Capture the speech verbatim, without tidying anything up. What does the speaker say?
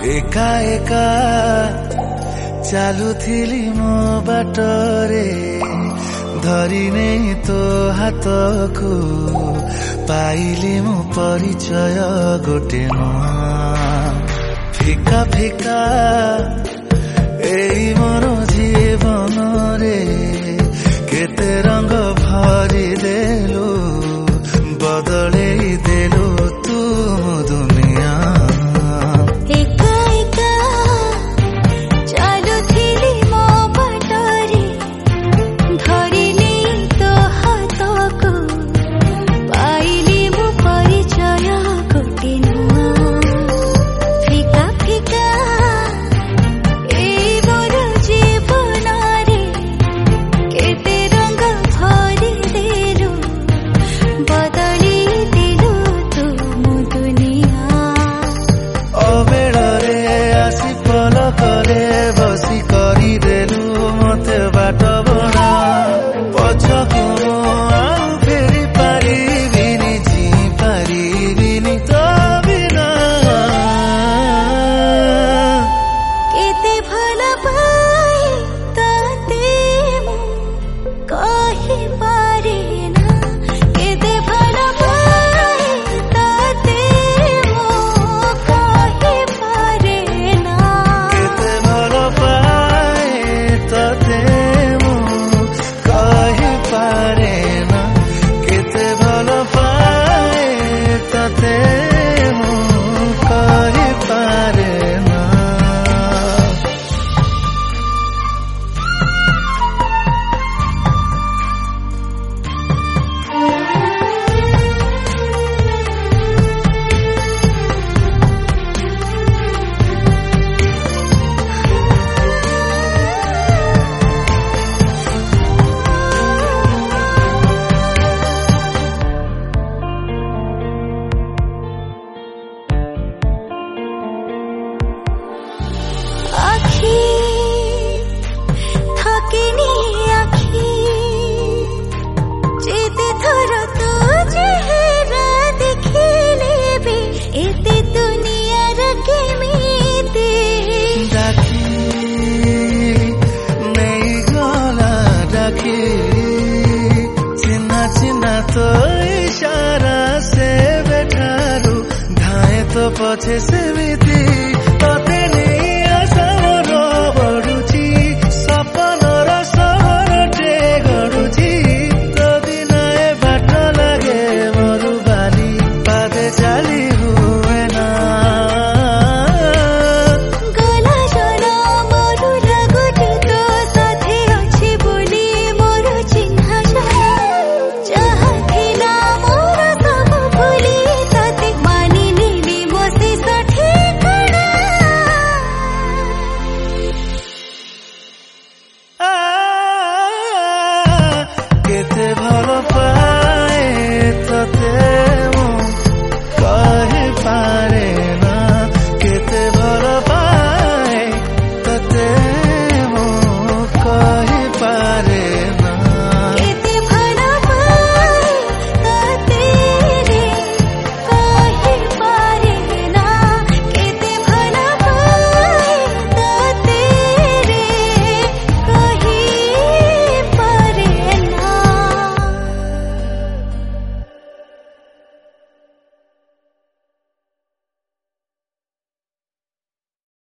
एका एका चालुथिली मो बाटरे धरी नहीं तो हाथ को पाइली मो परिचय गोटे नुआ फिका फिका एई मोर जीवन रे केते रंग भरी देलु बदले देलु तू दुनिया बसी करी देलु मते बाट बना पछको आउ फेरी पारिबिनी जी पारिबिनी तो बिना केते भला पाए ताते मु कहि पारे ना केते भला पाए ताते मु कहि पारे ना केते भला पाए ताते मु कहि पारे ना केते भला पाए ताते मु कहि पारे ना आखी थकिनी आखी जेते थर तो चेहरा देखिले भी एते दुनिया रखे मीते डाकी नहीं गला डाकी चिन्ना चिन्ना तो इशारा से बैठारू धाए तो पछे से मिती